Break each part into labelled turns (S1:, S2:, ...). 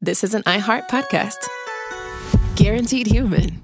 S1: this is an iHeart podcast. Guaranteed human.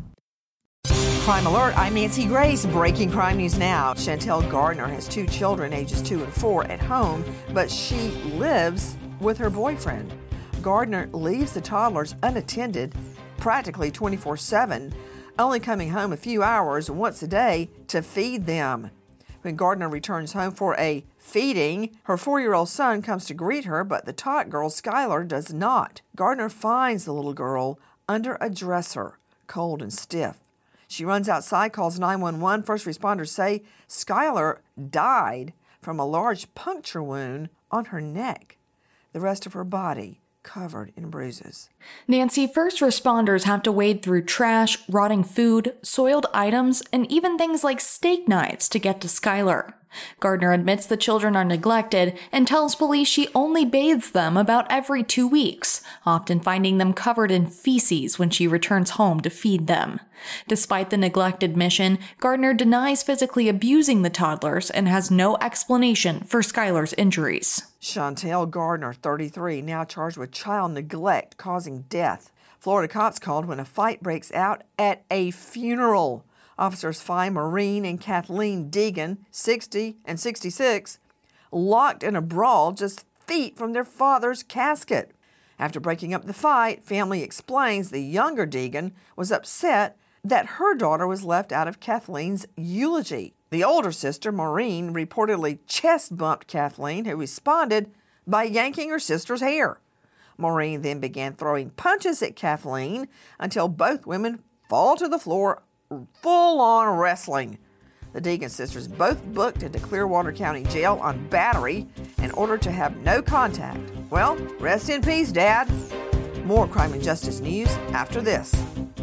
S2: Crime Alert, I'm Nancy Grace. Breaking crime news now. Chantel Gardner has 2 children, ages 2 and 4, at home, but she lives with her boyfriend. Gardner leaves the toddlers unattended practically 24/7, only coming home a few hours once a day to feed them. When Gardner returns home for a feeding, her 4-year-old son comes to greet her, but the tot girl, Skylar, does not. Gardner finds the little girl under a dresser, cold and stiff. She runs outside, calls 911. First responders say Skylar died from a large puncture wound on her neck. The rest of her body covered in bruises.
S3: Nancy, first responders have to wade through trash, rotting food, soiled items, and even things like steak knives to get to Skylar. Gardner admits the children are neglected and tells police she only bathes them about every 2 weeks, often finding them covered in feces when she returns home to feed them. Despite the neglected mission, Gardner denies physically abusing the toddlers and has no explanation for Skylar's injuries.
S2: Chantel Gardner, 33, now charged with child neglect causing death. Florida cops called when a fight breaks out at a funeral. Officers find Maureen and Kathleen Deegan, 60 and 66, locked in a brawl just feet from their father's casket. After breaking up the fight, family explains the younger Deegan was upset that her daughter was left out of Kathleen's eulogy. The older sister, Maureen, reportedly chest-bumped Kathleen, who responded by yanking her sister's hair. Maureen then began throwing punches at Kathleen until both women fall to the floor, full-on wrestling. The Deegan sisters both booked into Clearwater County Jail on battery and ordered to have no contact. Well, rest in peace, Dad. More crime and justice news after this.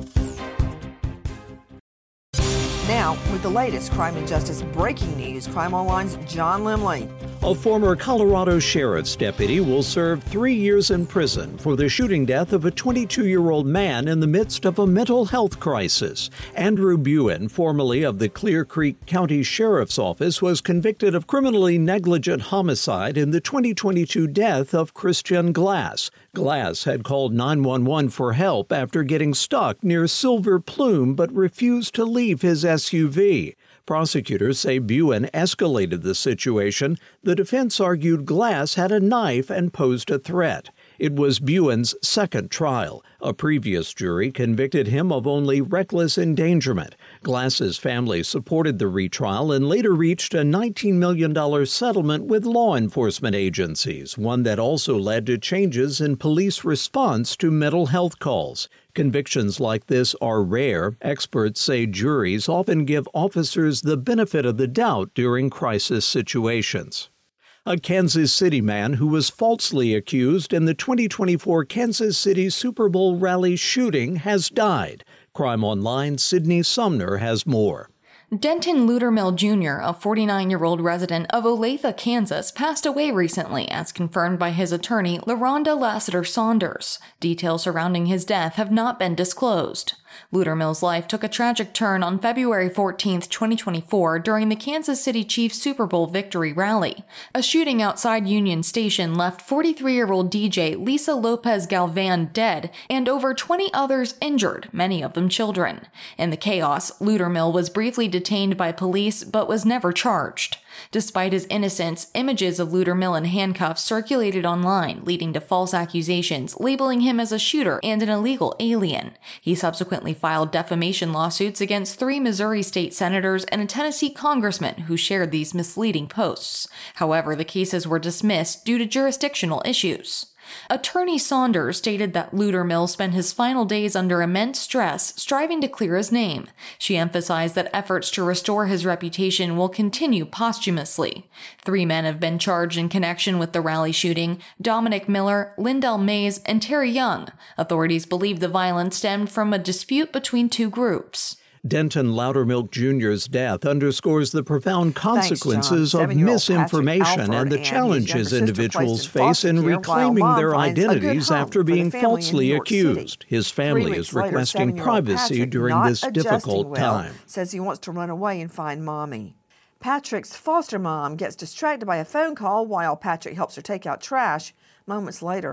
S2: Now, with the latest crime and justice breaking news, Crime Online's John Limley.
S4: A former Colorado sheriff's deputy will serve 3 years in prison for the shooting death of a 22-year-old man in the midst of a mental health crisis. Andrew Buin, formerly of the Clear Creek County Sheriff's Office, was convicted of criminally negligent homicide in the 2022 death of Christian Glass. Glass had called 911 for help after getting stuck near Silver Plume but refused to leave his SUV. Prosecutors say Buin escalated the situation. The defense argued Glass had a knife and posed a threat. It was Buin's second trial. A previous jury convicted him of only reckless endangerment. Glass's family supported the retrial and later reached a $19 million settlement with law enforcement agencies, one that also led to changes in police response to mental health calls. Convictions like this are rare. Experts say juries often give officers the benefit of the doubt during crisis situations. A Kansas City man who was falsely accused in the 2024 Kansas City Super Bowl rally shooting has died. Crime Online's Sydney Sumner has more.
S3: Denton Lutermill Jr., a 49-year-old resident of Olathe, Kansas, passed away recently, as confirmed by his attorney, LaRonda Lassiter Saunders. Details surrounding his death have not been disclosed. Lutermill's life took a tragic turn on February 14, 2024, during the Kansas City Chiefs Super Bowl victory rally. A shooting outside Union Station left 43-year-old DJ Lisa Lopez Galvan dead and over 20 others injured, many of them children. In the chaos, Lutermill was briefly detained by police but was never charged. Despite his innocence, images of Lutermill in handcuffs circulated online, leading to false accusations, labeling him as a shooter and an illegal alien. He subsequently filed defamation lawsuits against 3 Missouri state senators and a Tennessee congressman who shared these misleading posts. However, the cases were dismissed due to jurisdictional issues. Attorney Saunders stated that Lutermill spent his final days under immense stress, striving to clear his name. She emphasized that efforts to restore his reputation will continue posthumously. 3 men have been charged in connection with the rally shooting: Dominic Miller, Lindell Mays, and Terry Young. Authorities believe the violence stemmed from a dispute between 2 groups.
S4: Denton Loudermilk Jr.'s death underscores the profound consequences of misinformation and the challenges individuals face in reclaiming their identities after being falsely accused. His family is requesting privacy during this difficult time.
S2: Says he wants to run away and find Mommy. Patrick's foster mom gets distracted by a phone call while Patrick helps her take out trash. Moments later,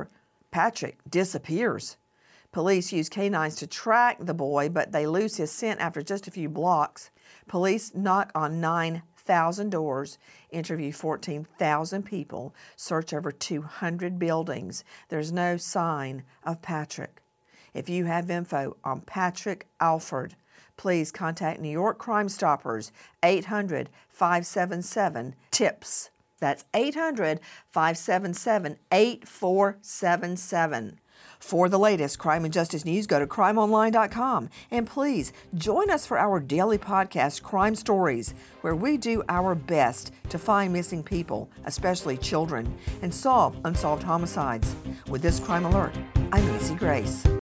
S2: Patrick disappears. Police use canines to track the boy, but they lose his scent after just a few blocks. Police knock on 9,000 doors, interview 14,000 people, search over 200 buildings. There's no sign of Patrick. If you have info on Patrick Alford, please contact New York Crime Stoppers, 800-577-TIPS. That's 800-577-8477. For the latest crime and justice news, go to crimeonline.com. And please join us for our daily podcast, Crime Stories, where we do our best to find missing people, especially children, and solve unsolved homicides. With this crime alert, I'm Nancy Grace.